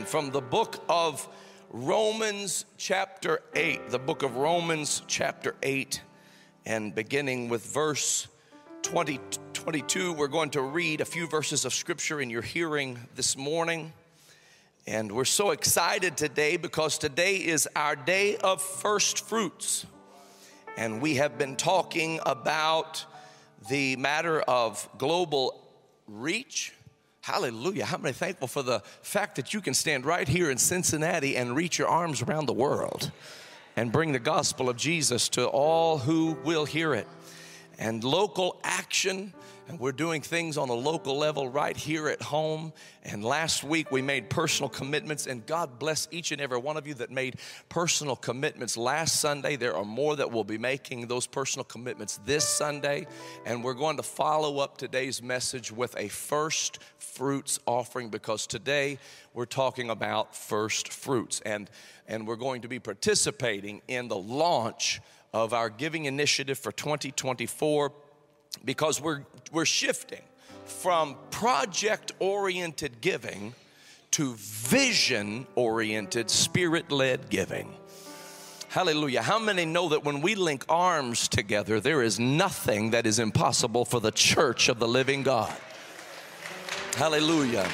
from the book of Romans chapter 8, the book of Romans chapter 8, and beginning with verse 22, we're going to read a few verses of scripture in your hearing this morning. And we're so excited today because today is our day of first fruits. And we have been talking about the matter of global reach. Hallelujah. How many thankful for the fact that you can stand right here in Cincinnati and reach your arms around the world and bring the gospel of Jesus to all who will hear it. And local action, and we're doing things on a local level right here at home. And last week we made personal commitments, and God bless each and every one of you that made personal commitments last Sunday. There are more that will be making those personal commitments this Sunday. And we're going to follow up today's message with a first fruits offering, because today we're talking about first fruits. And we're going to be participating in the launch of our giving initiative for 2024, because we're shifting from project-oriented giving to vision-oriented, spirit-led giving. Hallelujah. How many know that when we link arms together, there is nothing that is impossible for the church of the living God? Hallelujah.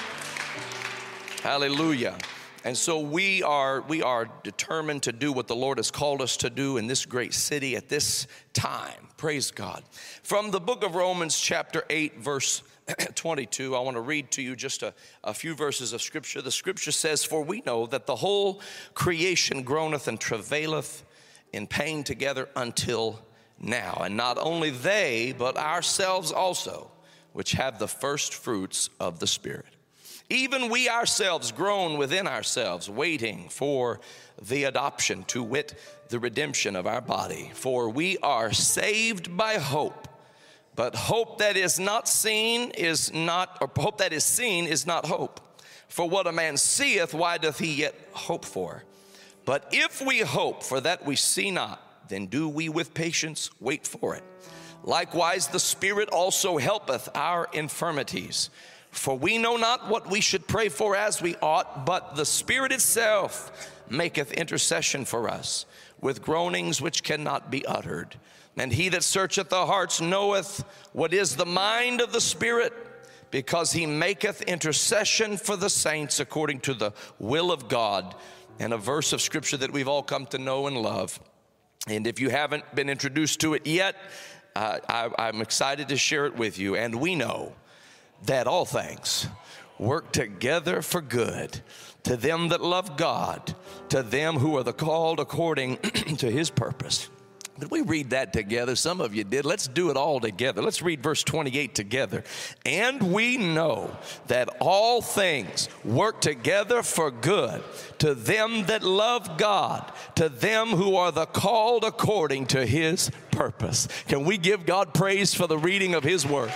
Hallelujah. And so we are determined to do what the Lord has called us to do in this great city at this time. Praise God. From the book of Romans chapter 8, verse 22, I want to read to you just a few verses of scripture. The scripture says, "For we know that the whole creation groaneth and travaileth in pain together until now. And not only they, but ourselves also, which have the first fruits of the Spirit. Even we ourselves groan within ourselves, waiting for the adoption, to wit, the redemption of our body. For we are saved by hope. But hope that is not seen is not, or hope that is seen is not hope. For what a man seeth, why doth he yet hope for? But if we hope for that we see not, then do we with patience wait for it. Likewise, the Spirit also helpeth our infirmities. For we know not what we should pray for as we ought, but the Spirit itself maketh intercession for us with groanings which cannot be uttered. And he that searcheth the hearts knoweth what is the mind of the Spirit, because he maketh intercession for the saints according to the will of God." And a verse of scripture that we've all come to know and love. And if you haven't been introduced to it yet, I'm excited to share it with you. And we know that all things work together for good to them that love God, to them who are the called according to his purpose. Did we read that together? Some of you did. Let's do it all together. Let's read verse 28 together. "And we know that all things work together for good to them that love God, to them who are the called according to his purpose." Can we give God praise for the reading of his word?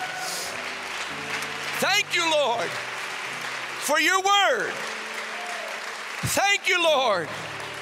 Thank you, Lord, for your word. Thank you, Lord,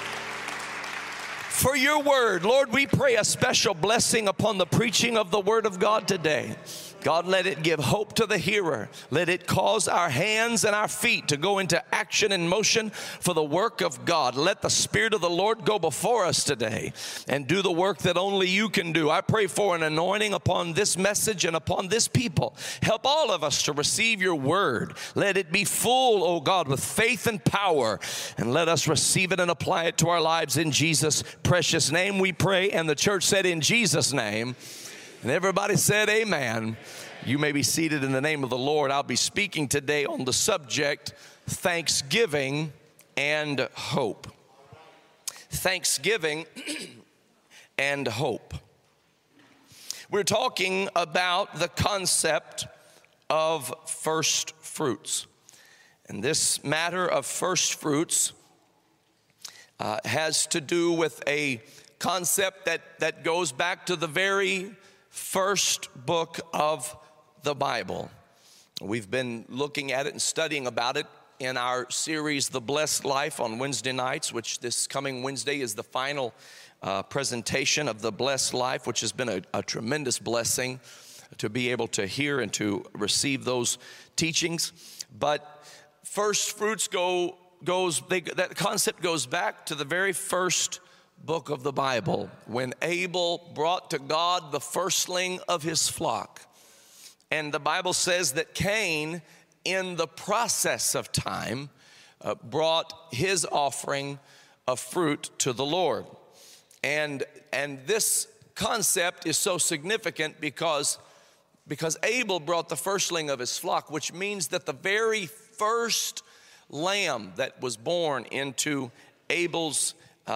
for your word. Lord, we pray a special blessing upon the preaching of the word of God today. God, let it give hope to the hearer. Let it cause our hands and our feet to go into action and motion for the work of God. Let the Spirit of the Lord go before us today and do the work that only you can do. I pray for an anointing upon this message and upon this people. Help all of us to receive your word. Let it be full, oh God, with faith and power, and let us receive it and apply it to our lives. In Jesus' precious name we pray. And the church said, in Jesus' name. And everybody said amen. You may be seated in the name of the Lord. I'll be speaking today on the subject, thanksgiving and hope. Thanksgiving and hope. We're talking about the concept of first fruits. And this matter of first fruits has to do with a concept that goes back to the very first book of the Bible. We've been looking at it and studying about it in our series, The Blessed Life, on Wednesday nights, which this coming Wednesday is the final presentation of The Blessed Life, which has been a tremendous blessing to be able to hear and to receive those teachings. But first fruits go that concept goes back to the very first book of the Bible, when Abel brought to God the firstling of his flock. And the Bible says that Cain, in the process of time, brought his offering of fruit to the Lord. And this concept is so significant because Abel brought the firstling of his flock, which means that the very first lamb that was born into Abel's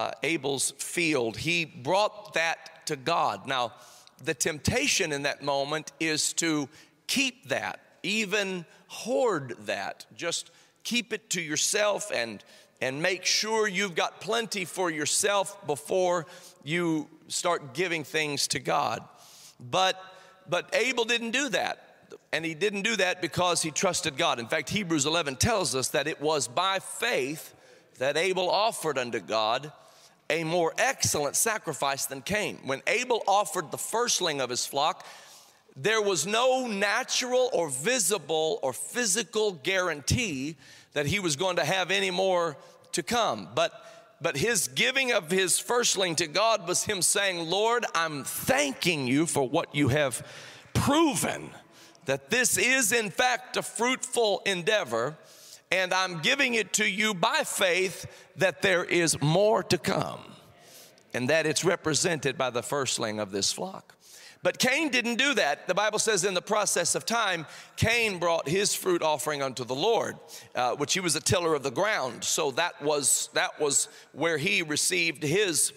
field, he brought that to God. Now, the temptation in that moment is to keep that, even hoard that. Just keep it to yourself and make sure you've got plenty for yourself before you start giving things to God. But Abel didn't do that. And he didn't do that because he trusted God. In fact, Hebrews 11 tells us that it was by faith that Abel offered unto God a more excellent sacrifice than Cain. When Abel offered the firstling of his flock, there was no natural or visible or physical guarantee that he was going to have any more to come. But his giving of his firstling to God was him saying, Lord, I'm thanking you for what you have proven, that this is in fact a fruitful endeavor, and I'm giving it to you by faith that there is more to come, and that it's represented by the firstling of this flock. But Cain didn't do that. The Bible says in the process of time, Cain brought his fruit offering unto the Lord, which he was a tiller of the ground. So that was where he received his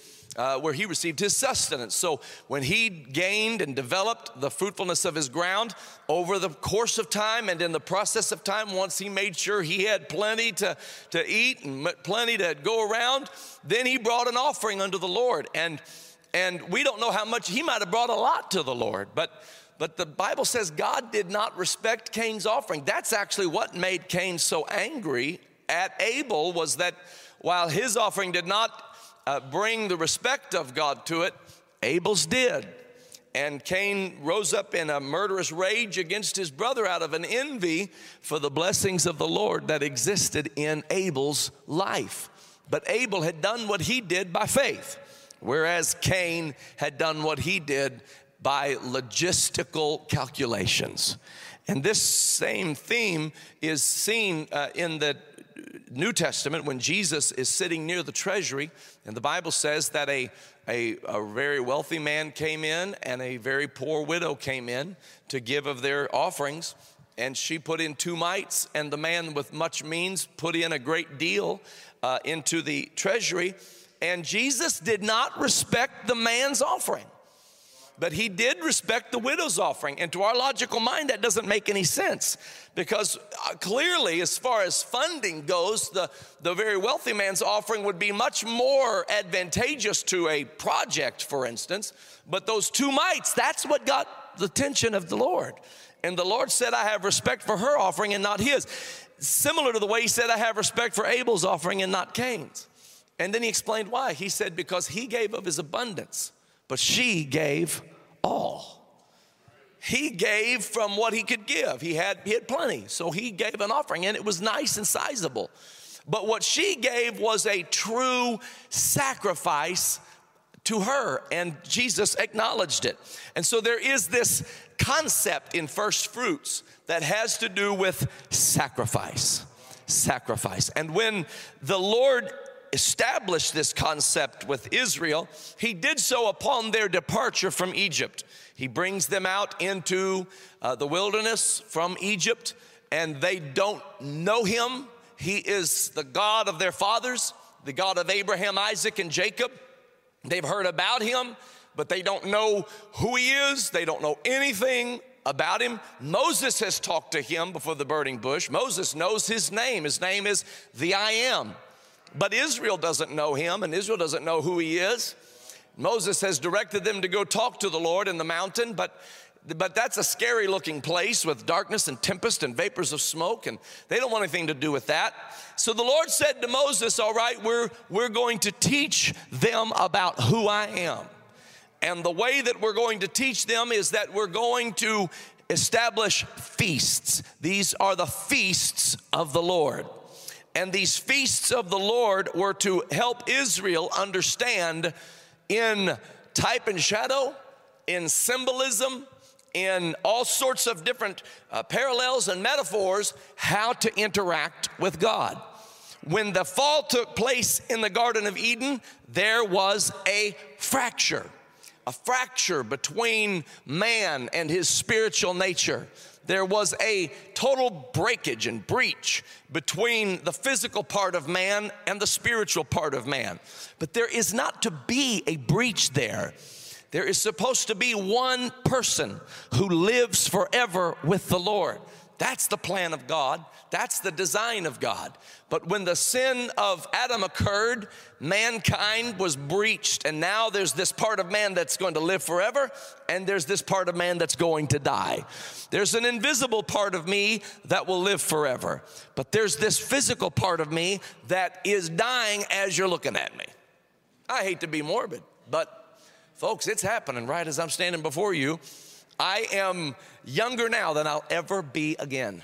sustenance. So when he gained and developed the fruitfulness of his ground over the course of time, and in the process of time, once he made sure he had plenty to eat and plenty to go around, then he brought an offering unto the Lord. And we don't know how much. He might have brought a lot to the Lord, but the Bible says God did not respect Cain's offering. That's actually what made Cain so angry at Abel, was that while his offering did not bring the respect of God to it, Abel's did. And Cain rose up in a murderous rage against his brother out of an envy for the blessings of the Lord that existed in Abel's life. But Abel had done what he did by faith, whereas Cain had done what he did by logistical calculations. And this same theme is seen in the New Testament when Jesus is sitting near the treasury, and the Bible says that a very wealthy man came in and a very poor widow came in to give of their offerings, and she put in 2 mites, and the man with much means put in a great deal into the treasury. And Jesus did not respect the man's offering, but he did respect the widow's offering. And to our logical mind, that doesn't make any sense, because clearly, as far as funding goes, the very wealthy man's offering would be much more advantageous to a project, for instance. But those 2 mites, that's what got the attention of the Lord. And the Lord said, I have respect for her offering and not his. Similar to the way he said, I have respect for Abel's offering and not Cain's. And then he explained why. He said, because he gave of his abundance, but she gave all. He gave from what he could give. He had plenty, so he gave an offering, and it was nice and sizable. But what she gave was a true sacrifice to her, and Jesus acknowledged it. And so there is this concept in first fruits that has to do with sacrifice. And when the Lord established this concept with Israel, he did so upon their departure from Egypt. He brings them out into the wilderness from Egypt, and they don't know him. He is the God of their fathers, the God of Abraham, Isaac, and Jacob. They've heard about him, but they don't know who he is. They don't know anything about him. Moses has talked to him before the burning bush. Moses knows his name. His name is the I Am. But Israel doesn't know him, and Israel doesn't know who he is. Moses has directed them to go talk to the Lord in the mountain, but that's a scary looking place with darkness and tempest and vapors of smoke, and they don't want anything to do with that. So the Lord said to Moses, all right, we're going to teach them about who I am. And the way that we're going to teach them is that we're going to establish feasts. These are the feasts of the Lord. And these feasts of the Lord were to help Israel understand in type and shadow, in symbolism, in all sorts of different parallels and metaphors, how to interact with God. When the fall took place in the Garden of Eden, there was a fracture between man and his spiritual nature. There was a total breakage and breach between the physical part of man and the spiritual part of man. But there is not to be a breach there. There is supposed to be one person who lives forever with the Lord. That's the plan of God. That's the design of God. But when the sin of Adam occurred, mankind was breached, and now there's this part of man that's going to live forever, and there's this part of man that's going to die. There's an invisible part of me that will live forever, but there's this physical part of me that is dying as you're looking at me. I hate to be morbid, but folks, it's happening right as I'm standing before you. I am younger now than I'll ever be again.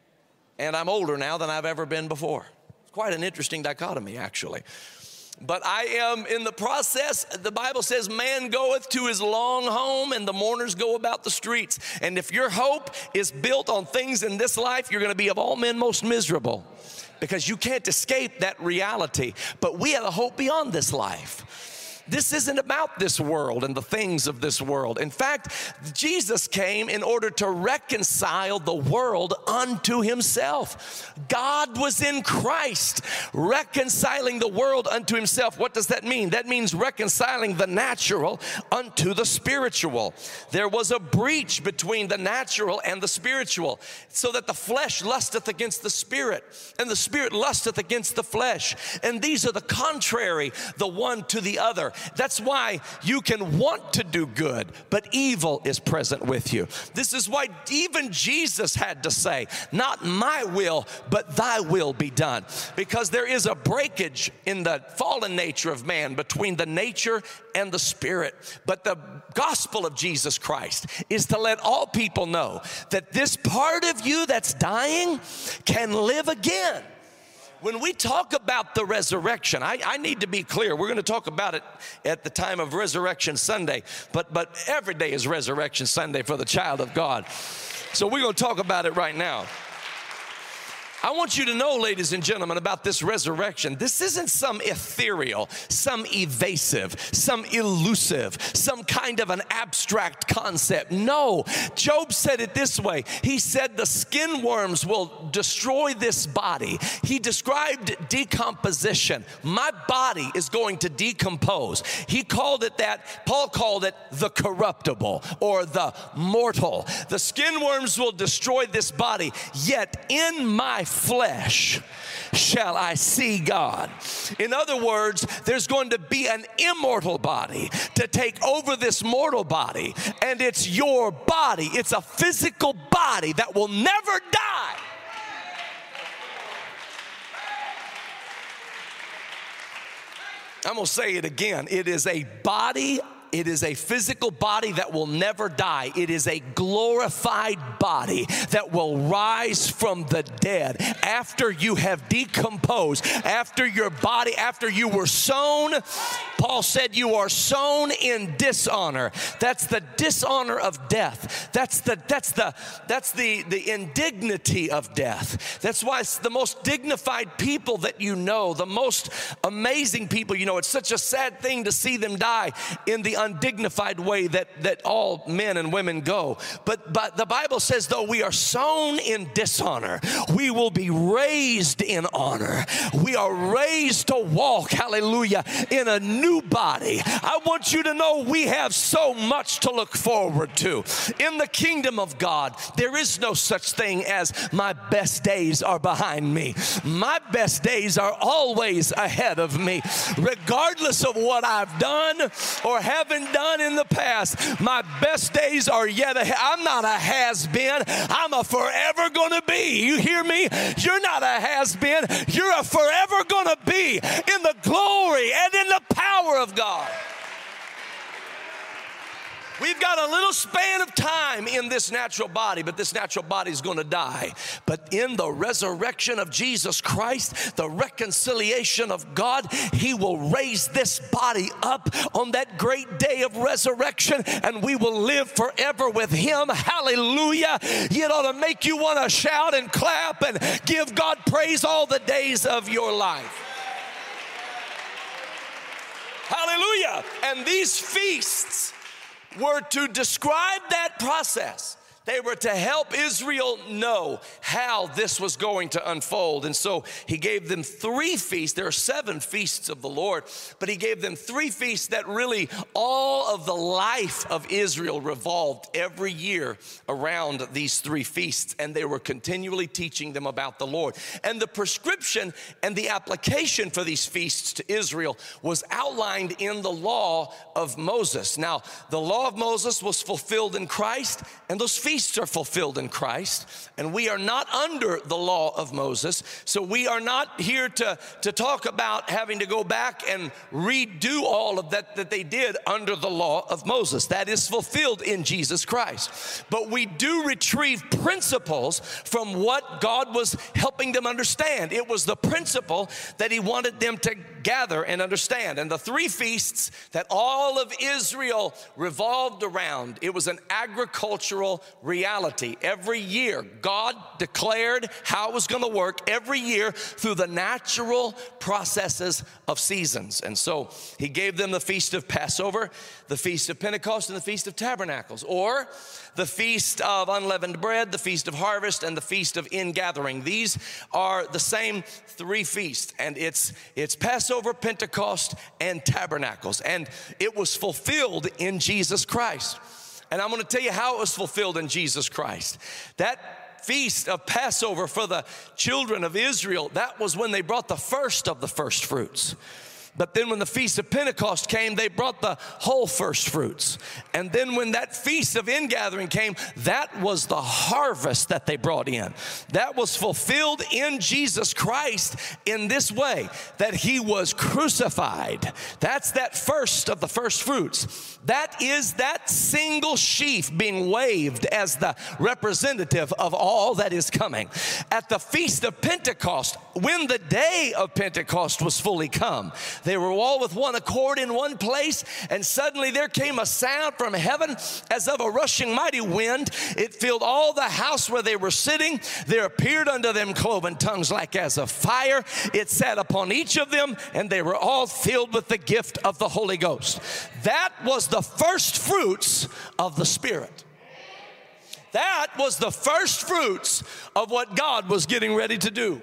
And I'm older now than I've ever been before. It's quite an interesting dichotomy, actually. But I am in the process. The Bible says, man goeth to his long home and the mourners go about the streets. And if your hope is built on things in this life, you're going to be of all men most miserable, because you can't escape that reality. But we have a hope beyond this life. This isn't about this world and the things of this world. In fact, Jesus came in order to reconcile the world unto himself. God was in Christ, reconciling the world unto himself. What does that mean? That means reconciling the natural unto the spiritual. There was a breach between the natural and the spiritual, so that the flesh lusteth against the spirit, and the spirit lusteth against the flesh. And these are the contrary, the one to the other. That's why you can want to do good, but evil is present with you. This is why even Jesus had to say, not my will, but thy will be done. Because there is a breakage in the fallen nature of man between the nature and the spirit. But the gospel of Jesus Christ is to let all people know that this part of you that's dying can live again. When we talk about the resurrection, I need to be clear. We're going to talk about it at the time of Resurrection Sunday, but every day is Resurrection Sunday for the child of God. So we're going to talk about it right now. I want you to know, ladies and gentlemen, about this resurrection. This isn't some ethereal, some evasive, some elusive, some kind of an abstract concept. No, Job said it this way. He said the skin worms will destroy this body. He described decomposition. My body is going to decompose. He called it that. Paul called it the corruptible or the mortal. The skin worms will destroy this body, yet in my flesh shall I see God. In other words, there's going to be an immortal body to take over this mortal body, and it's your body. It's a physical body that will never die. I'm going to say it again. It is a body. It is a physical body that will never die. It is a glorified body that will rise from the dead after you have decomposed, after your body, after you were sown. Paul said you are sown in dishonor. That's the dishonor of death. That's the indignity of death. That's why it's the most dignified people that you know, the most amazing people you know. It's such a sad thing to see them die in the undignified way that all men and women go. But the Bible says, though we are sown in dishonor, we will be raised in honor. We are raised to walk, hallelujah, in a new body. I want you to know we have so much to look forward to. In the kingdom of God, there is no such thing as my best days are behind me. My best days are always ahead of me. Regardless of what I've done or haven't done in the past, my best days are yet ahead. I'm not a has-been. I'm a forever gonna be. You hear me? You're not a has-been. You're a forever gonna be in the glory and in the power of God. We've got a little span of time in this natural body, but this natural body is going to die. But in the resurrection of Jesus Christ, the reconciliation of God, He will raise this body up on that great day of resurrection, and we will live forever with Him. Hallelujah. It ought to make you want to shout and clap and give God praise all the days of your life. Hallelujah. And these feasts were to describe that process. They were to help Israel know how this was going to unfold. And so He gave them 3 feasts. There are 7 feasts of the Lord, but He gave them 3 feasts that really all of the life of Israel revolved every year around these 3 feasts. And they were continually teaching them about the Lord. And the prescription and the application for these feasts to Israel was outlined in the law of Moses. Now, the law of Moses was fulfilled in Christ, and those feasts are fulfilled in Christ, and we are not under the law of Moses. So we are not here to talk about having to go back and redo all of that they did under the law of Moses. That is fulfilled in Jesus Christ. But we do retrieve principles from what God was helping them understand. It was the principle that He wanted them to gather and understand. And the 3 feasts that all of Israel revolved around, it was an agricultural reality. Every year, God declared how it was going to work every year through the natural processes of seasons. And so He gave them the Feast of Passover, the Feast of Pentecost, and the Feast of Tabernacles, or the Feast of Unleavened Bread, the Feast of Harvest, and the Feast of Ingathering. These are the same 3 feasts, and it's Passover, Pentecost, and Tabernacles. And it was fulfilled in Jesus Christ. And I'm going to tell you how it was fulfilled in Jesus Christ. That feast of Passover for the children of Israel, that was when they brought the first of the first fruits. But then when the Feast of Pentecost came, they brought the whole first fruits. And then when that Feast of Ingathering came, that was the harvest that they brought in. That was fulfilled in Jesus Christ in this way, that He was crucified. That's that first of the first fruits. That is that single sheaf being waved as the representative of all that is coming. At the Feast of Pentecost, when the day of Pentecost was fully come, they were all with one accord in one place, and suddenly there came a sound from heaven as of a rushing mighty wind. It filled all the house where they were sitting. There appeared unto them cloven tongues like as of fire. It sat upon each of them, and they were all filled with the gift of the Holy Ghost. That was the first fruits of the Spirit. That was the first fruits of what God was getting ready to do.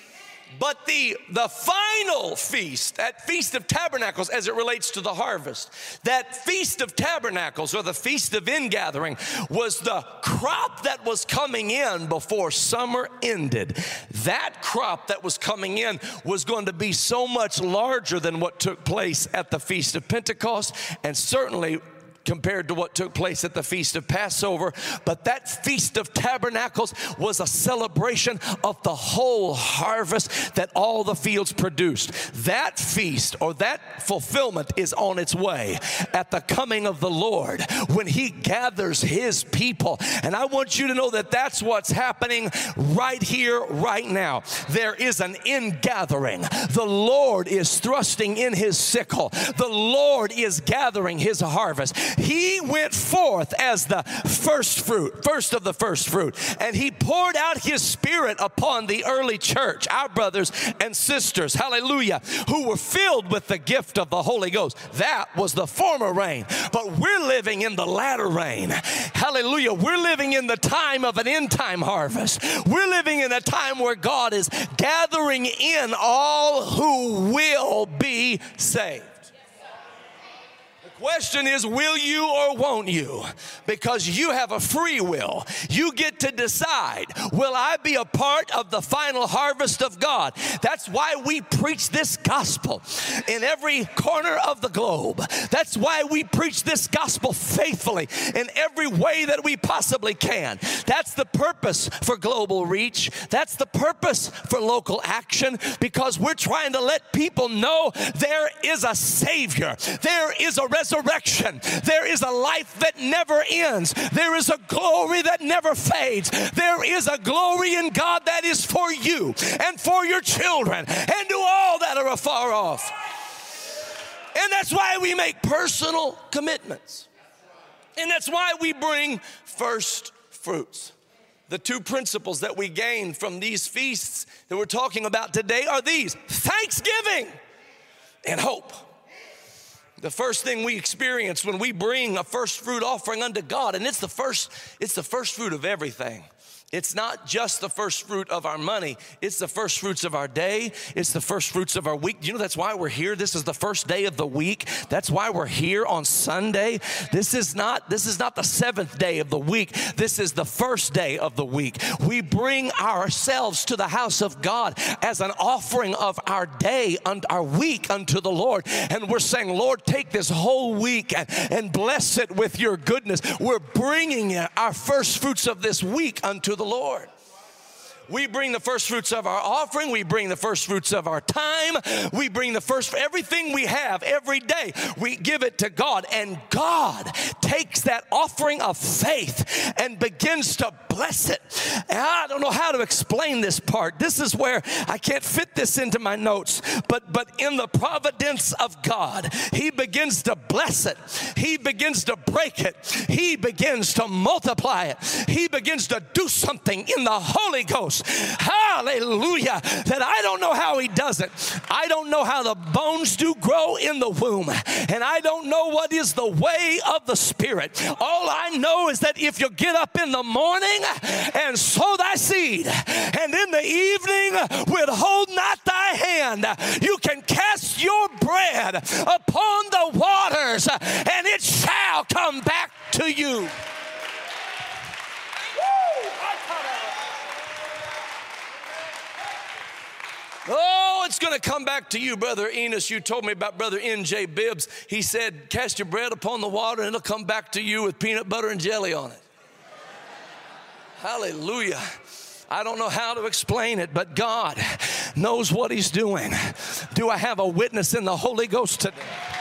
But the final feast, that Feast of Tabernacles as it relates to the harvest, that Feast of Tabernacles or the Feast of Ingathering was the crop that was coming in before summer ended. That crop that was coming in was going to be so much larger than what took place at the Feast of Pentecost, and certainly compared to what took place at the Feast of Passover. But that Feast of Tabernacles was a celebration of the whole harvest that all the fields produced. That feast or that fulfillment is on its way at the coming of the Lord when He gathers His people. And I want you to know that that's what's happening right here, right now. There is an ingathering. The Lord is thrusting in His sickle. The Lord is gathering His harvest. He went forth as the first fruit, first of the first fruit, and He poured out His Spirit upon the early church, our brothers and sisters, hallelujah, who were filled with the gift of the Holy Ghost. That was the former rain, but we're living in the latter rain. Hallelujah. We're living in the time of an end time harvest. We're living in a time where God is gathering in all who will be saved. Question is, will you or won't you? Because you have a free will. You get to decide, will I be a part of the final harvest of God? That's why we preach this gospel in every corner of the globe. That's why we preach this gospel faithfully in every way that we possibly can. That's the purpose for global reach. That's the purpose for local action, because we're trying to let people know there is a Savior. There is a resurrection. resurrection. There is a life that never ends. There is a glory that never fades. There is a glory in God that is for you and for your children and to all that are afar off. And that's why we make personal commitments. And that's why we bring first fruits. The two principles that we gain from these feasts that we're talking about today are these: thanksgiving and hope. The first thing we experience when we bring a first fruit offering unto God, and it's the first fruit of everything. It's not just the first fruit of our money. It's the first fruits of our day. It's the first fruits of our week. You know, that's why we're here. This is the first day of the week. That's why we're here on Sunday. This is not the seventh day of the week. This is the first day of the week. We bring ourselves to the house of God as an offering of our day and our week unto the Lord. And we're saying, Lord, take this whole week and bless it with your goodness. We're bringing our first fruits of this week unto the Lord. We bring the first fruits of our offering. We bring the first fruits of our time. We bring the first, everything we have every day. We give it to God, and God takes that offering of faith and begins to bless it. And I don't know how to explain this part. This is where I can't fit this into my notes, but in the providence of God, He begins to bless it. He begins to break it. He begins to multiply it. He begins to do something in the Holy Ghost. Hallelujah. That I don't know how He does it. I don't know how the bones do grow in the womb. And I don't know what is the way of the Spirit. All I know is that if you get up in the morning and sow thy seed, and in the evening withhold not thy hand, you can cast your bread upon the waters, and it shall come back to you. Oh, it's going to come back to you, Brother Enos. You told me about Brother N.J. Bibbs. He said, cast your bread upon the water and it'll come back to you with peanut butter and jelly on it. Hallelujah. I don't know how to explain it, but God knows what He's doing. Do I have a witness in the Holy Ghost today?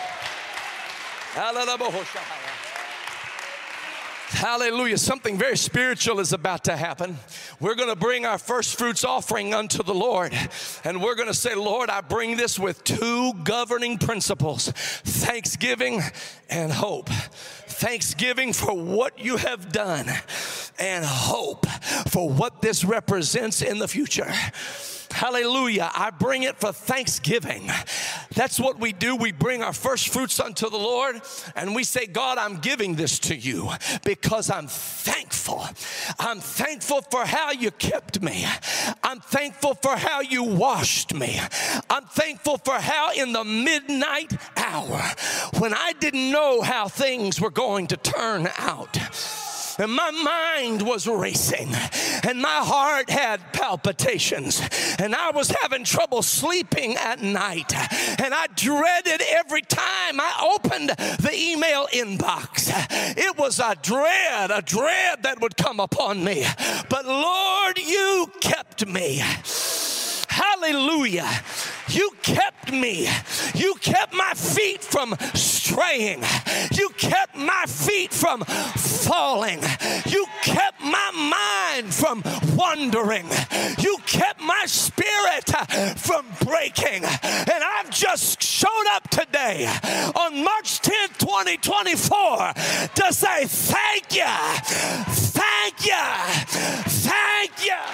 Hallelujah. Something very spiritual is about to happen. We're going to bring our first fruits offering unto the Lord. And we're going to say, Lord, I bring this with two governing principles: thanksgiving and hope. Thanksgiving for what you have done, and hope for what this represents in the future. Hallelujah. I bring it for thanksgiving. That's what we do. We bring our first fruits unto the Lord, and we say, God, I'm giving this to you because I'm thankful. I'm thankful for how you kept me. I'm thankful for how you washed me. I'm thankful for how in the midnight hour, when I didn't know how things were going to turn out, and my mind was racing, and my heart had palpitations, and I was having trouble sleeping at night, and I dreaded every time I opened the email inbox. It was a dread that would come upon me. But Lord, you kept me. Hallelujah. You kept me. You kept my feet from straying. You kept my feet from falling. You kept my mind from wandering. You kept my spirit from breaking. And I've just showed up today on March 10th, 2024 to say thank you. Thank you. Thank you.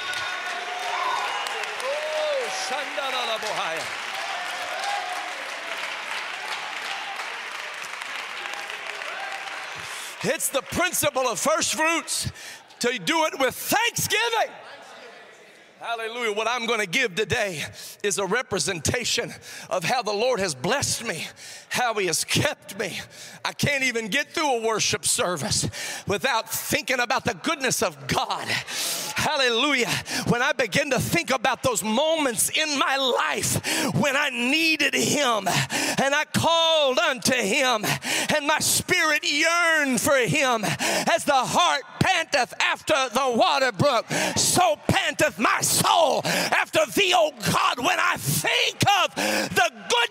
It's the principle of first fruits to do it with thanksgiving. Hallelujah. What I'm going to give today is a representation of how the Lord has blessed me, how He has kept me. I can't even get through a worship service without thinking about the goodness of God. Hallelujah. When I begin to think about those moments in my life when I needed Him and I called unto Him and my spirit yearned for Him, as the heart panteth after the water brook, so panteth my soul after Thee, O God. When I think of the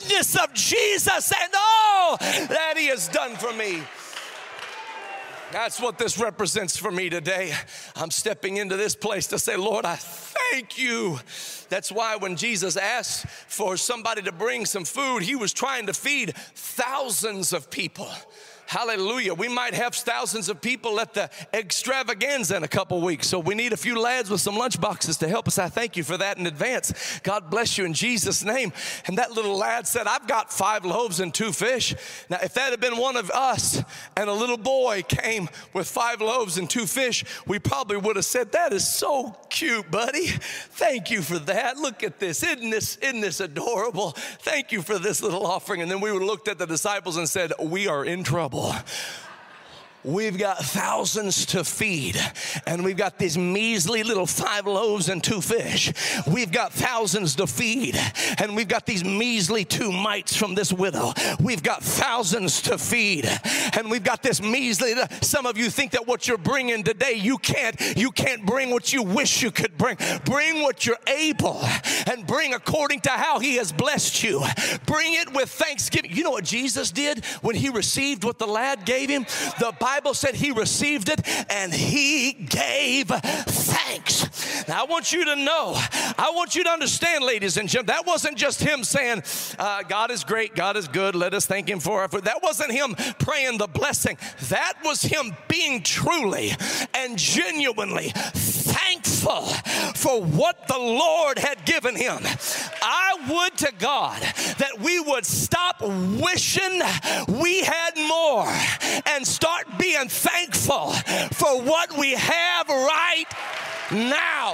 goodness of Jesus and all that he has done for me. That's what this represents for me today. I'm stepping into this place to say, Lord, I thank you. That's why when Jesus asked for somebody to bring some food, he was trying to feed thousands of people. Hallelujah. We might have thousands of people at the extravaganza in a couple weeks. So we need a few lads with some lunch boxes to help us. I thank you for that in advance. God bless you in Jesus' name. And that little lad said, I've got 5 loaves and 2 fish. Now, if that had been one of us and a little boy came with 5 loaves and 2 fish, we probably would have said, that is so cute, buddy. Thank you for that. Look at this. Isn't this adorable? Thank you for this little offering. And then we would have looked at the disciples and said, we are in trouble. We've got thousands to feed, and we've got these measly little 5 loaves and 2 fish. We've got thousands to feed, and we've got these measly 2 mites from this widow. We've got thousands to feed, and we've got this measly. Some of you think that what you're bringing today, you can't bring what you wish you could bring. Bring what you're able, and bring according to how he has blessed you. Bring it with thanksgiving. You know what Jesus did when he received what the lad gave him? The Bible said he received it and he gave thanks. Now I want you to know, I want you to understand, ladies and gentlemen, that wasn't just him saying, God is great, God is good, let us thank him for our food. That wasn't him praying the blessing. That was him being truly and genuinely thankful for what the Lord had given him. I would to God that we would stop wishing we had more and start being thankful for what we have right now.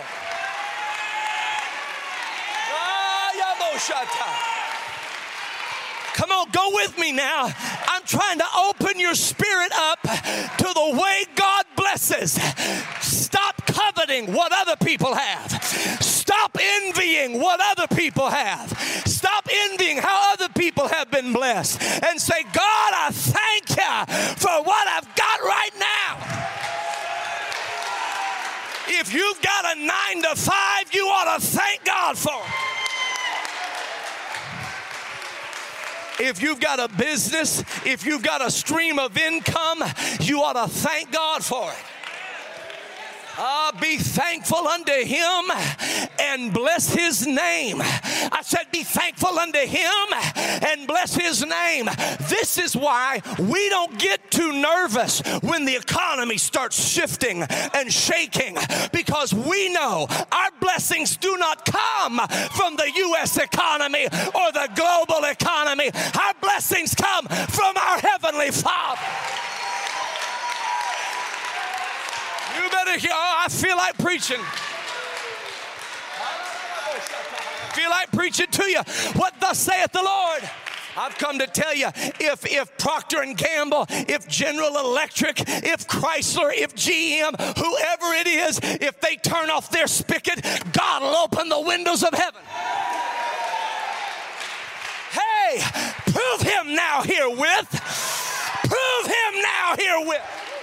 Come on, go with me now. I'm trying to open your spirit up to the way God blesses. Stop coveting what other people have. Stop envying what other people have. Stop envying how other people have been blessed. And say, God, I thank you for what I've got right now. If you've got a 9 to 5, you ought to thank God for it. If you've got a business, if you've got a stream of income, you ought to thank God for it. Be thankful unto him and bless his name. I said be thankful unto him and bless his name. This is why we don't get too nervous when the economy starts shifting and shaking, because we know our blessings do not come from the U.S. economy or the global economy. Our blessings come from our Heavenly Father. You better hear, I feel like preaching. Feel like preaching to you. What thus saith the Lord? I've come to tell you, if Procter & Gamble, if General Electric, if Chrysler, if GM, whoever it is, if they turn off their spigot, God will open the windows of heaven. Hey, prove him now herewith. Prove him now herewith.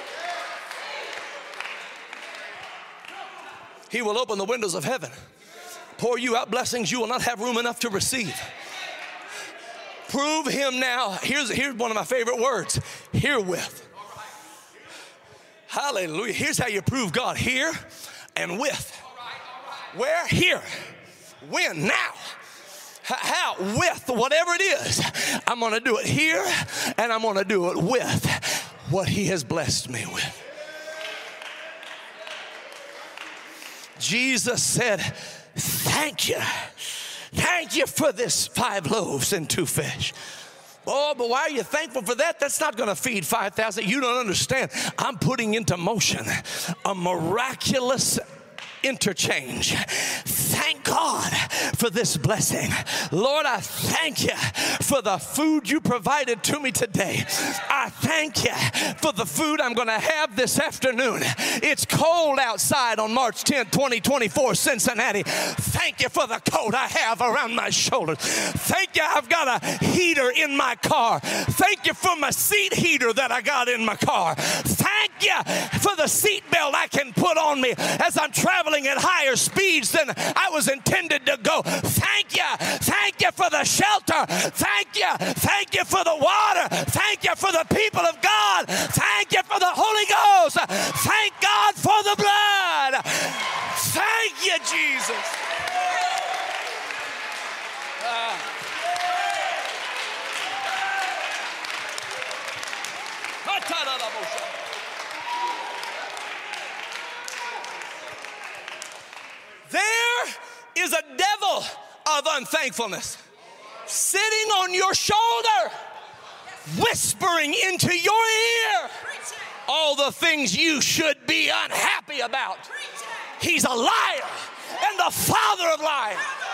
He will open the windows of heaven, pour you out blessings you will not have room enough to receive. Prove him now. Here's one of my favorite words, herewith. Hallelujah. Here's how you prove God, here and with. Where? Here. When? Now. How? With whatever it is. I'm going to do it here, and I'm going to do it with what he has blessed me with. Jesus said, thank you. Thank you for this 5 loaves and 2 fish. Oh, but why are you thankful for that? That's not going to feed 5,000. You don't understand. I'm putting into motion a miraculous interchange. Thank God for this blessing. Lord, I thank you for the food you provided to me today. I thank you for the food I'm going to have this afternoon. It's cold outside on March 10th, 2024, Cincinnati. Thank you for the coat I have around my shoulders. Thank you, I've got a heater in my car. Thank you for my seat heater that I got in my car. Thank Thank you for the seatbelt I can put on me as I'm traveling at higher speeds than I was intended to go. Thank you. Thank you for the shelter. Thank you. Thank you for the water. Thank you for the people of God. Thank you for the Holy Ghost. Thank God for the blood. Thank you, Jesus. There is a devil of unthankfulness sitting on your shoulder, whispering into your ear all the things you should be unhappy about. He's a liar and the father of lies.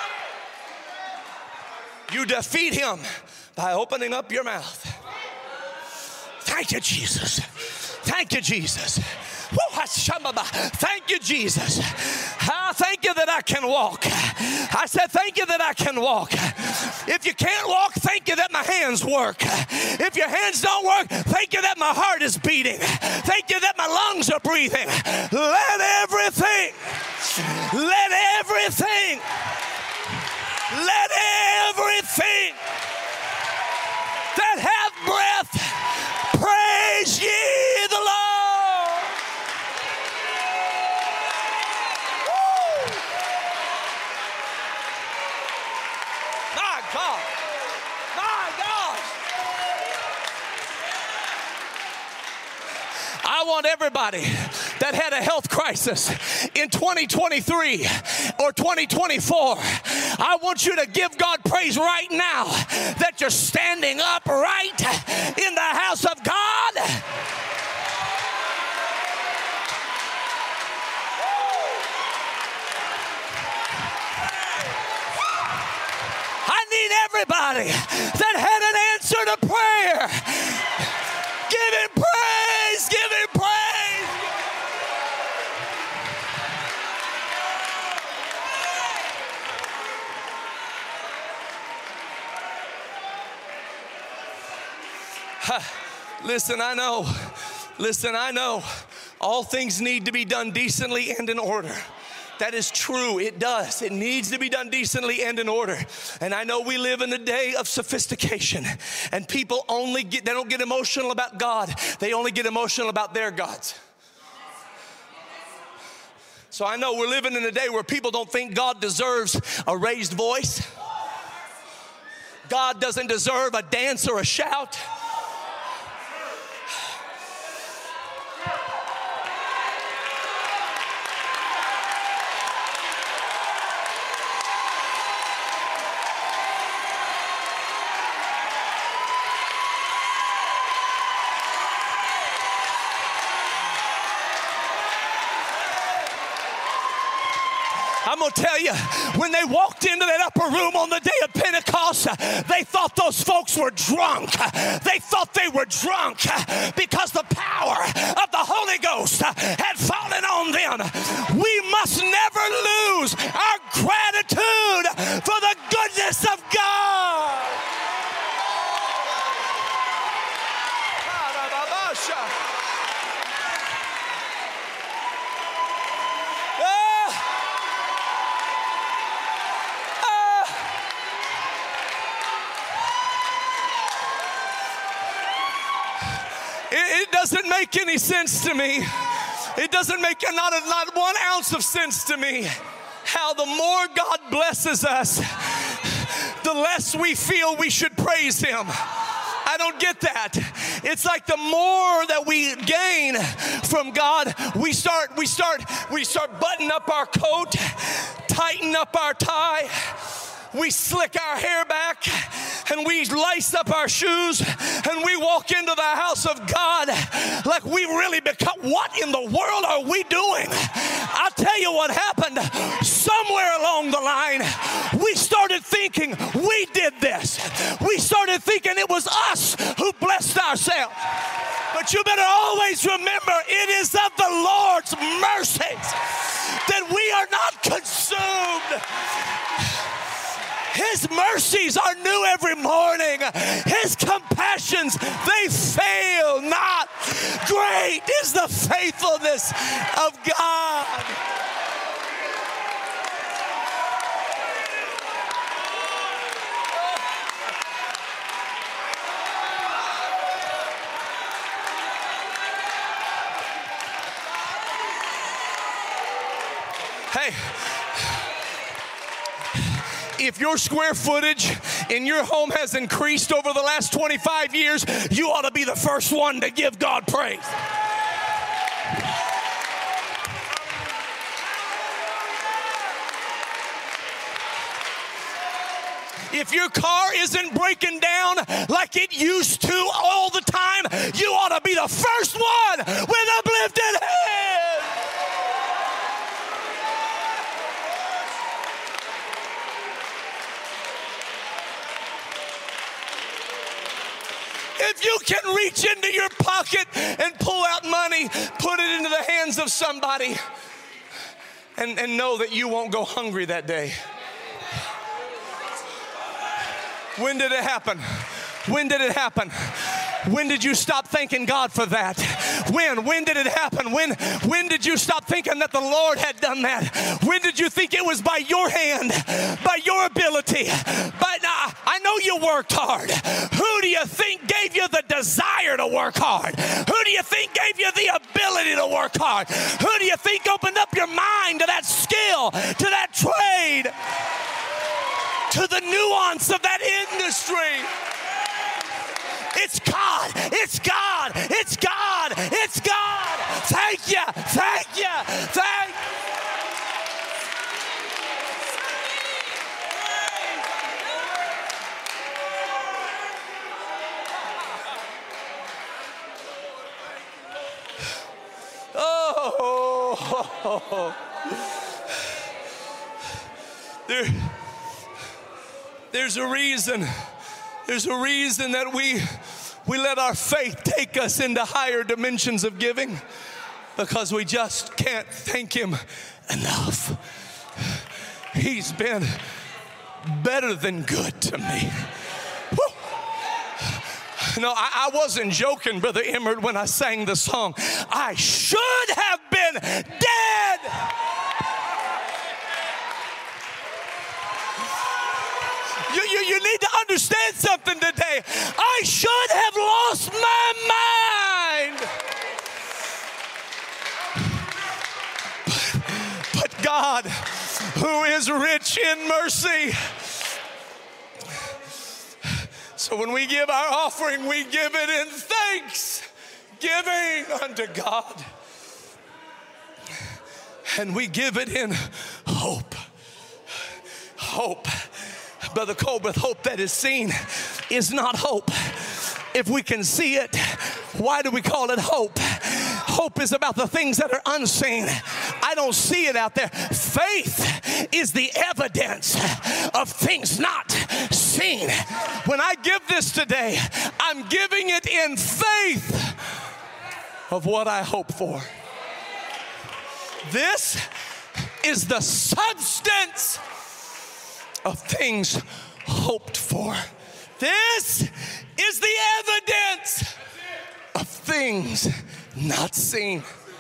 You defeat him by opening up your mouth. Thank you, Jesus. Thank you, Jesus. Thank you, Jesus. Thank you that I can walk. I said, thank you that I can walk. If you can't walk, thank you that my hands work. If your hands don't work, thank you that my heart is beating. Thank you that my lungs are breathing. Let everything that hath breath praise ye the Lord. Woo. My God. My God. I want everybody that had a health crisis in 2023 or 2024, I want you to give God praise right now that you're standing upright in the house of God. I need everybody that had an answer to prayer. Give him praise, give him praise. Listen, I know all things need to be done decently and in order. That is true. It does. It needs to be done decently and in order. And I know we live in a day of sophistication, and people they don't get emotional about God. They only get emotional about their gods. So I know we're living in a day where people don't think God deserves a raised voice. God doesn't deserve a dance or a shout. I'm going to tell you, when they walked into that upper room on the day of Pentecost, they thought those folks were drunk. They thought they were drunk because the power of the Holy Ghost had fallen on them. We must never lose our gratitude for the goodness of God. It doesn't make any sense to me. It doesn't make not 1 ounce of sense to me how the more God blesses us, the less we feel we should praise him. I don't get that. It's like the more that we gain from God, we start buttoning up our coat, tighten up our tie, we slick our hair back, and we lace up our shoes, and we walk into the house of God like we really become, what in the world are we doing? I'll tell you what happened. Somewhere along the line, we started thinking we did this. We started thinking it was us who blessed ourselves. But you better always remember, it is of the Lord's mercies that we are not consumed. His mercies are new every morning. His compassions, they fail not. Great is the faithfulness of God. Hey, if your square footage in your home has increased over the last 25 years, you ought to be the first one to give God praise. If your car isn't breaking down like it used to all the time, you ought to be the first one with uplifted hands. If you can reach into your pocket and pull out money, put it into the hands of somebody, and know that you won't go hungry that day. When did it happen? When did it happen? When did you stop thanking God for that? When did it happen? When did you stop thinking that the Lord had done that? When did you think it was by your hand, by your ability? But I know you worked hard. Who do you think gave you the desire to work hard? Who do you think gave you the ability to work hard? Who do you think opened up your mind to that skill, to that trade, to the nuance of that industry? It's God, it's God, it's God, it's God. Thank you, thank you, thank you. Oh, there's a reason. There's a reason that we let our faith take us into higher dimensions of giving, because we just can't thank Him enough. He's been better than good to me. Woo. No, I wasn't joking, Brother Emmert, when I sang the song. I should have been dead. You need to understand something today. I should have lost my mind. But God, who is rich in mercy. So when we give our offering, we give it in thanksgiving unto God. And we give it in hope. Hope. Brother Colbert, hope that is seen is not hope. If we can see it, why do we call it hope? Hope is about the things that are unseen. I don't see it out there. Faith is the evidence of things not seen. When I give this today, I'm giving it in faith of what I hope for. This is the substance of things hoped for. This is the evidence of things not seen.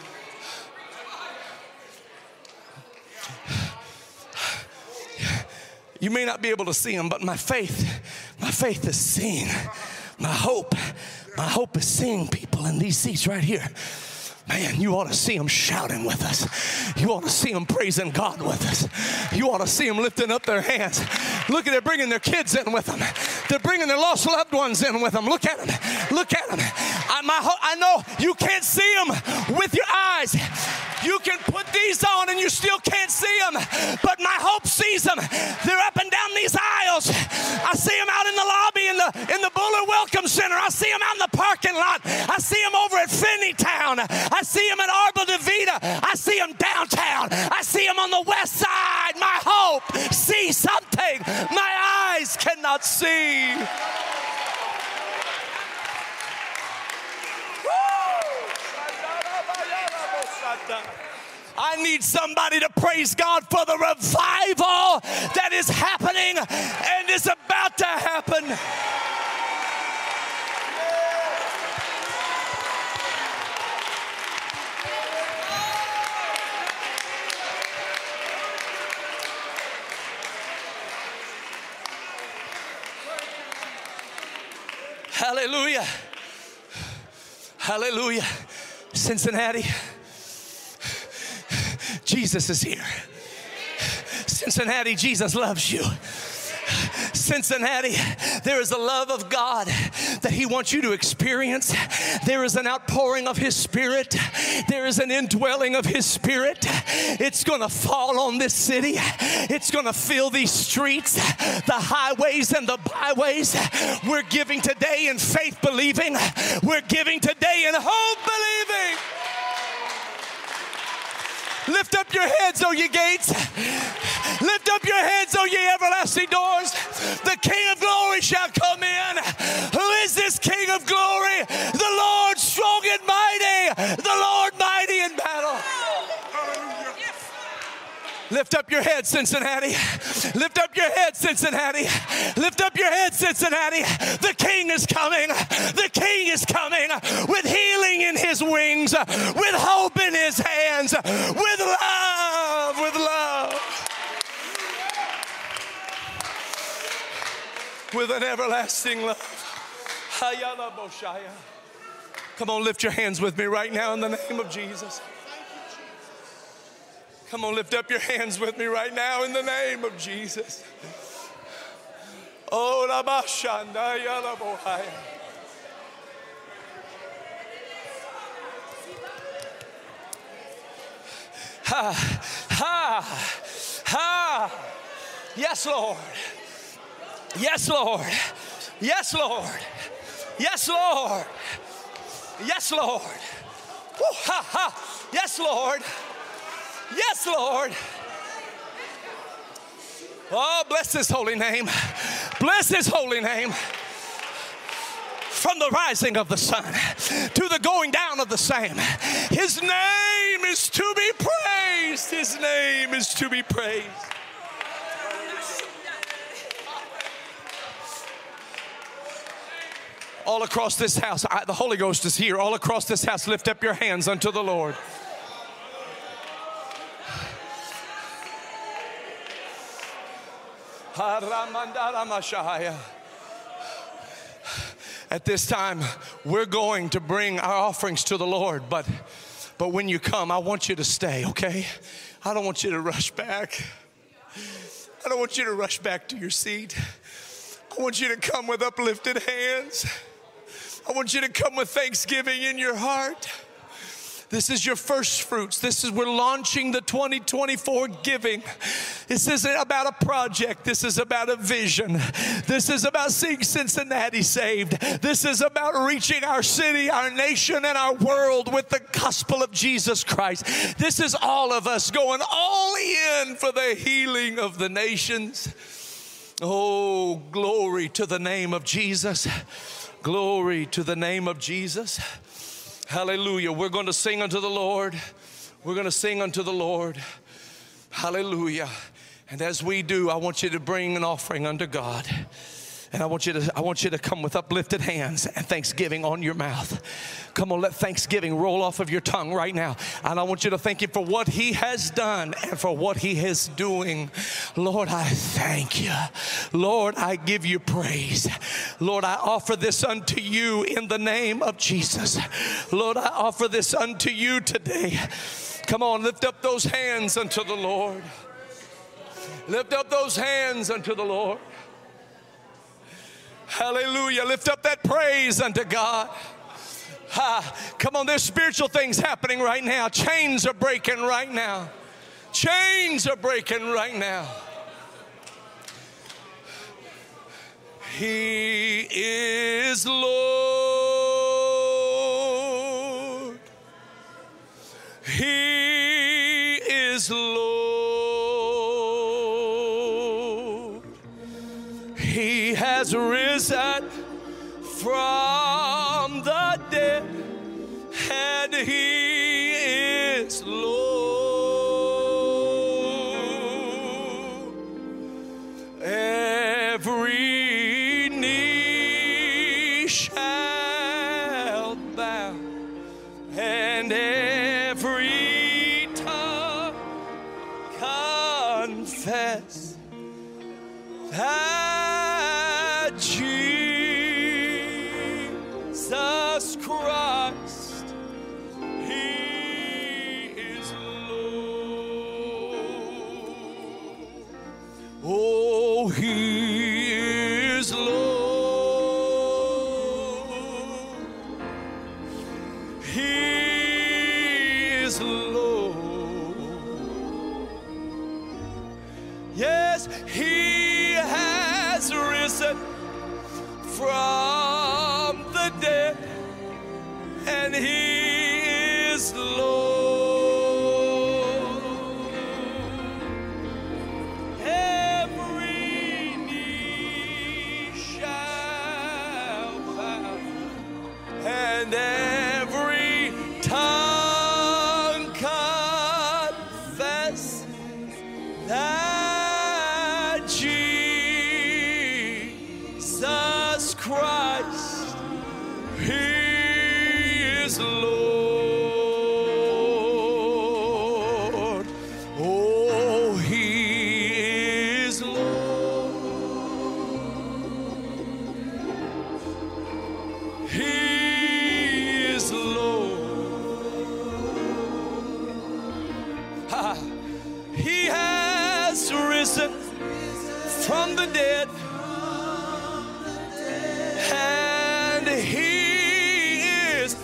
You may not be able to see them, but my faith is seen. My hope is seeing people in these seats right here. Man, you ought to see them shouting with us. You ought to see them praising God with us. You ought to see them lifting up their hands. Look at them, bringing their kids in with them. They're bringing their lost loved ones in with them. Look at them. Look at them. I know you can't see them with your eyes. You can put these on and you still can't see them. But my hope sees them. They're up and down these aisles. I see them out in the lobby in the Buller Welcome Center. I see them out in the parking lot. I see them over at Finneytown. I see them at Arba de Vita. I see them downtown. I see them on the west side. My hope sees something my eyes cannot see. I need somebody to praise God for the revival that is happening and is about to happen. Hallelujah. Hallelujah. Cincinnati, Jesus is here. Cincinnati, Jesus loves you. Cincinnati, there is a love of God that He wants you to experience. There is an outpouring of His Spirit. There is an indwelling of His Spirit. It's going to fall on this city. It's going to fill these streets, the highways and the byways. We're giving today in faith believing. We're giving today in hope believing. Lift up your heads, O ye gates. Lift up your heads, O ye everlasting doors. The King of glory shall come in. Who is this King of glory? The Lord strong and mighty. The Lord mighty in battle. Lift up your head, Cincinnati. Lift up your head, Cincinnati. Lift up your head, Cincinnati. The King is coming. The King is coming with healing in His wings, with hope in His hands, with love, with love. With an everlasting love. Come on, lift your hands with me right now in the name of Jesus. Come on, lift up your hands with me right now in the name of Jesus. Oh, la bashanda ya la bohaya. Ha, ha, ha. Yes, Lord. Yes, Lord. Yes, Lord. Yes, Lord. Yes, Lord. Woo, ha, ha. Yes, Lord. Yes, Lord. Oh, bless His holy name. Bless His holy name. From the rising of the sun to the going down of the same, His name is to be praised. His name is to be praised. All across this house, the Holy Ghost is here. All across this house, lift up your hands unto the Lord. At this time, we're going to bring our offerings to the Lord, but when you come, I want you to stay, okay? I don't want you to rush back. I don't want you to rush back to your seat. I want you to come with uplifted hands. I want you to come with thanksgiving in your heart. This is your first fruits. We're launching the 2024 giving. This isn't about a project. This is about a vision. This is about seeing Cincinnati saved. This is about reaching our city, our nation, and our world with the gospel of Jesus Christ. This is all of us going all in for the healing of the nations. Oh, glory to the name of Jesus. Glory to the name of Jesus. Hallelujah. We're going to sing unto the Lord. We're going to sing unto the Lord. Hallelujah. And as we do, I want you to bring an offering unto God. And I want you to come with uplifted hands and thanksgiving on your mouth. Come on, let thanksgiving roll off of your tongue right now. And I want you to thank Him for what He has done and for what He is doing. Lord, I thank you. Lord, I give you praise. Lord, I offer this unto you in the name of Jesus. Lord, I offer this unto you today. Come on, lift up those hands unto the Lord. Lift up those hands unto the Lord. Hallelujah. Lift up that praise unto God. Come on, there's spiritual things happening right now. Chains are breaking right now. Chains are breaking right now. He is Lord. He is Lord. He has risen from the dead, and He is Lord. Every knee shall bow, and every tongue confess that Jesus is Lord. Yes, He has risen from the dead, and He is Lord. Every knee shall bow, and every tongue confess that Jesus Christ, He is Lord. Oh, He is Lord. He is Lord. He has risen from the dead, and He is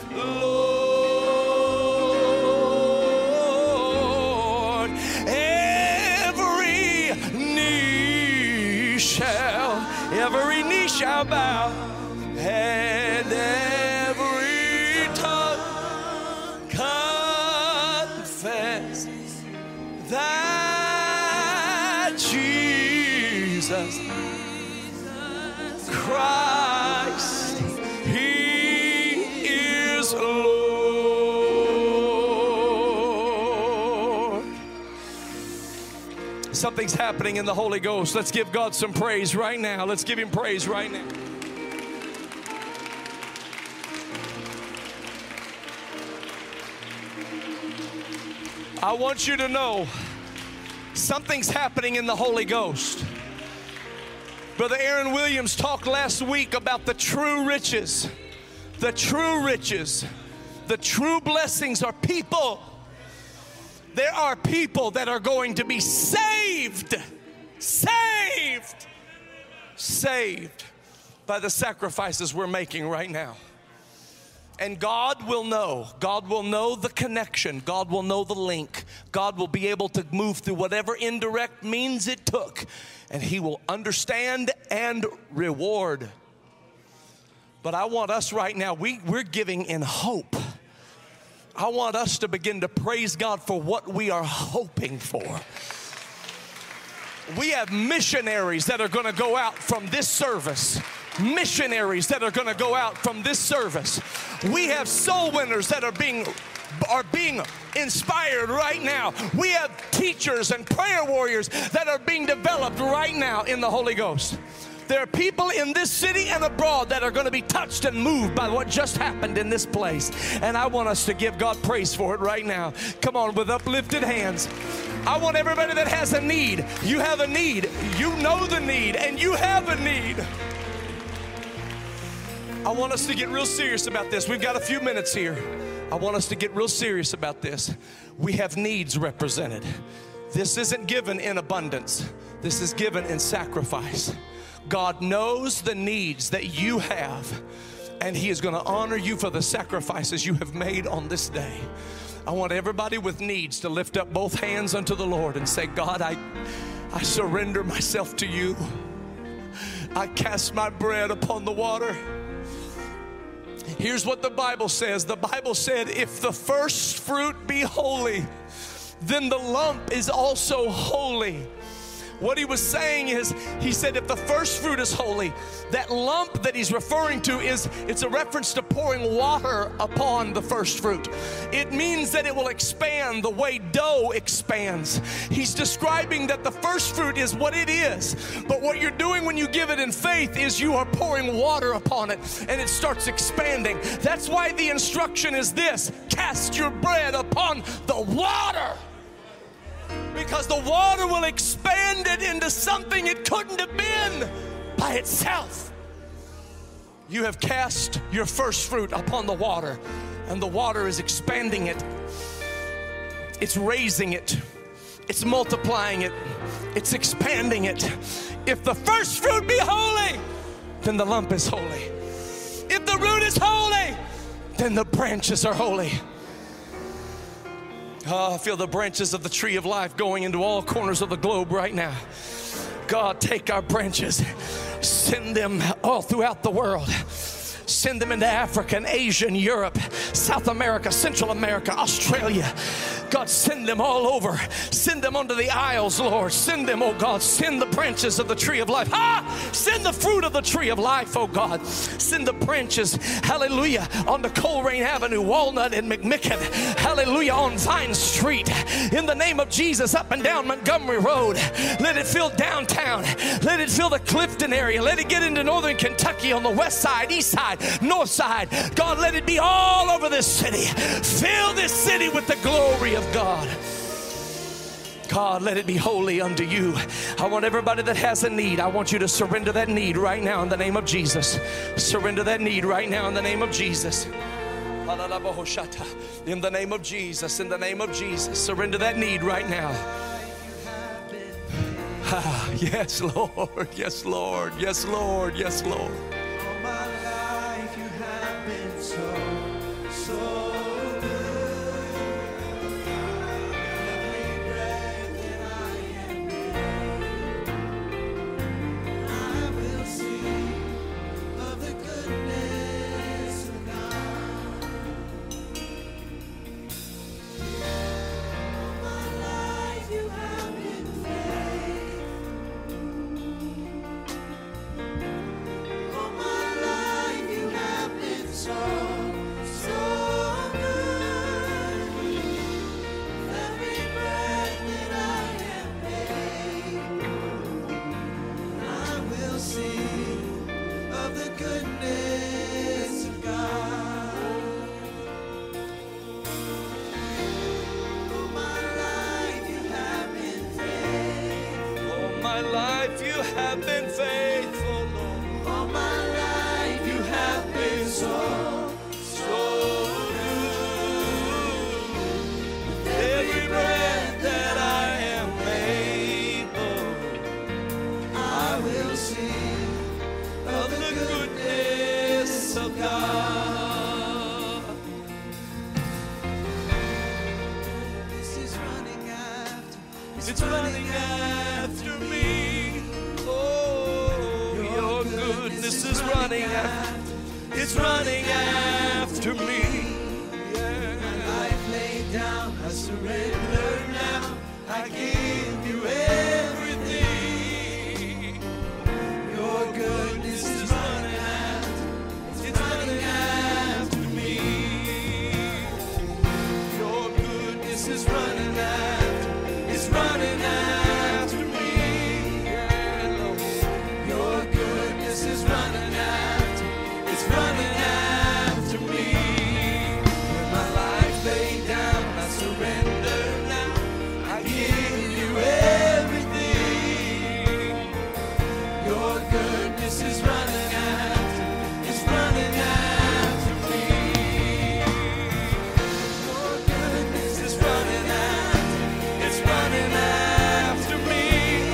Lord. Every knee shall bow, and every tongue confess that Jesus Christ, He is Lord. Something's happening in the Holy Ghost. Let's give God some praise right now. Let's give Him praise right now. I want you to know something's happening in the Holy Ghost. Brother Aaron Williams talked last week about the true riches. The true riches, the true blessings are people. There are people that are going to be saved by the sacrifices we're making right now. And God will know the connection. God will know the link. God will be able to move through whatever indirect means it took, and He will understand and reward. But I want us right now, we're giving in hope. I want us to begin to praise God for what we are hoping for. We have missionaries that are going to go out from this service. Missionaries that are going to go out from this service. We have soul winners that are being inspired right now. We have teachers and prayer warriors that are being developed right now in the Holy Ghost. There are people in this city and abroad that are going to be touched and moved by what just happened in this place. And I want us to give God praise for it right now. Come on, with uplifted hands. I want everybody that has a need. You have a need. You know the need, and you have a need. I want us to get real serious about this. We've got a few minutes here. I want us to get real serious about this. We have needs represented. This isn't given in abundance. This is given in sacrifice. God knows the needs that you have, and He is going to honor you for the sacrifices you have made on this day. I want everybody with needs to lift up both hands unto the Lord and say, God, I surrender myself to you. I cast my bread upon the water. Here's what the Bible says. The Bible said, if the first fruit be holy, then the lump is also holy. What he was saying is, he said if the first fruit is holy, that lump that he's referring to it's a reference to pouring water upon the first fruit. It means that it will expand the way dough expands. He's describing that the first fruit is what it is, but what you're doing when you give it in faith is you are pouring water upon it, and it starts expanding. That's why the instruction is this: cast your bread upon the water. Because the water will expand it into something it couldn't have been by itself. You have cast your first fruit upon the water, and the water is expanding it. It's raising it. It's multiplying it. It's expanding it. If the first fruit be holy, then the lump is holy. If the root is holy, then the branches are holy. Oh, I feel the branches of the tree of life going into all corners of the globe right now. God, take our branches, send them all throughout the world. Send them into Africa and Asia and Europe, South America, Central America, Australia. God, send them all over. Send them onto the isles, Lord. Send them, oh God. Send the branches of the tree of life. Send the fruit of the tree of life, oh God. Send the branches, hallelujah, onto Coleraine Avenue, Walnut and McMicken. Hallelujah, on Vine Street. In the name of Jesus, up and down Montgomery Road. Let it fill downtown. Let it fill the Clifton area. Let it get into northern Kentucky on the west side, east side, north side. God, let it be all over this city. Fill this city with the glory of God. God, let it be holy unto you. I want everybody that has a need, I want you to surrender that need right now in the name of Jesus. Surrender that need right now in the name of Jesus. In the name of Jesus, in the name of Jesus. Surrender that need right now. Yes, Lord. Yes, Lord. Yes, Lord. Yes, Lord. All my life you have been so good. Every breath that I am in, I will sing of the goodness of God. All my life you have been faithful. All my life you have been so good. Every breath that I am able, I will sing of the goodness of God. All my life you have been faithful. All my life you have been faithful, Lord. All my life you have been so good. Every breath that I am able, I will sing of the goodness of God. This is running after. It's running after me. Oh, your goodness is running after. It's running after me. Life laid down, I surrender now. I give you everything. Your goodness is running after. It's running after me. Your goodness is running after. It's running after me. Yeah, Lord. Your goodness is running after. It's running after me. With my life laid down, I surrender now. I give you everything. Your goodness is running after. It's running after me. Your goodness is running after. It's running after me.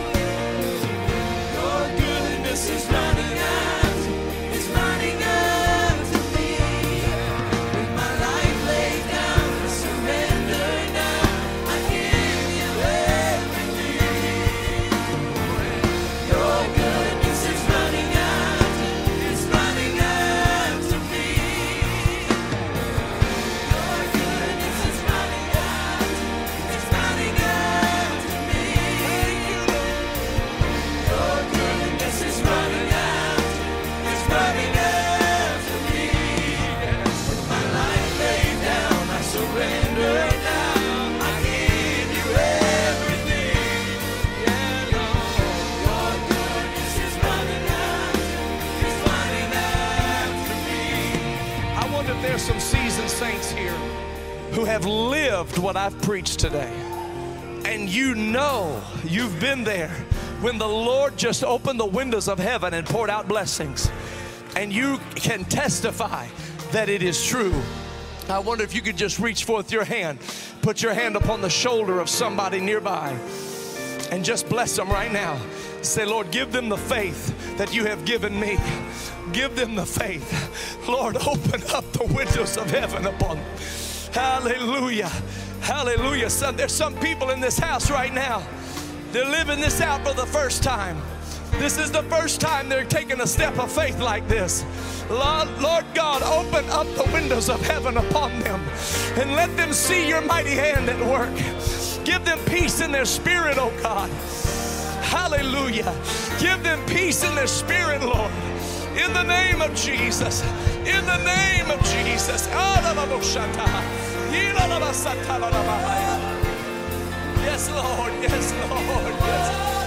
Your goodness is running after. It's running after me. With my life laid down, I surrender now. I give you everything. Your goodness is running after. It's running after me. Your goodness is running after. It's running after me. Your goodness is running after. It's running after me. With my life laid down, I surrender now. I give you everything. Yeah, Lord. Your goodness is running after. It's running after me. I wonder if there's some seasoned saints here who have lived what I've preached today. And you know you've been there when the Lord just opened the windows of heaven and poured out blessings. And you can testify that it is true. I wonder if you could just reach forth your hand, put your hand upon the shoulder of somebody nearby, and just bless them right now. Say, Lord, give them the faith that you have given me. Give them the faith. Lord, open up the windows of heaven upon them. Hallelujah. Hallelujah. Son, there's some people in this house right now. They're living this out for the first time. This is the first time they're taking a step of faith like this. Lord God, open up the windows of heaven upon them and let them see your mighty hand at work. Give them peace in their spirit, oh God. Hallelujah. Give them peace in their spirit, Lord. In the name of Jesus. In the name of Jesus. Yes, Lord. Yes, Lord. Yes.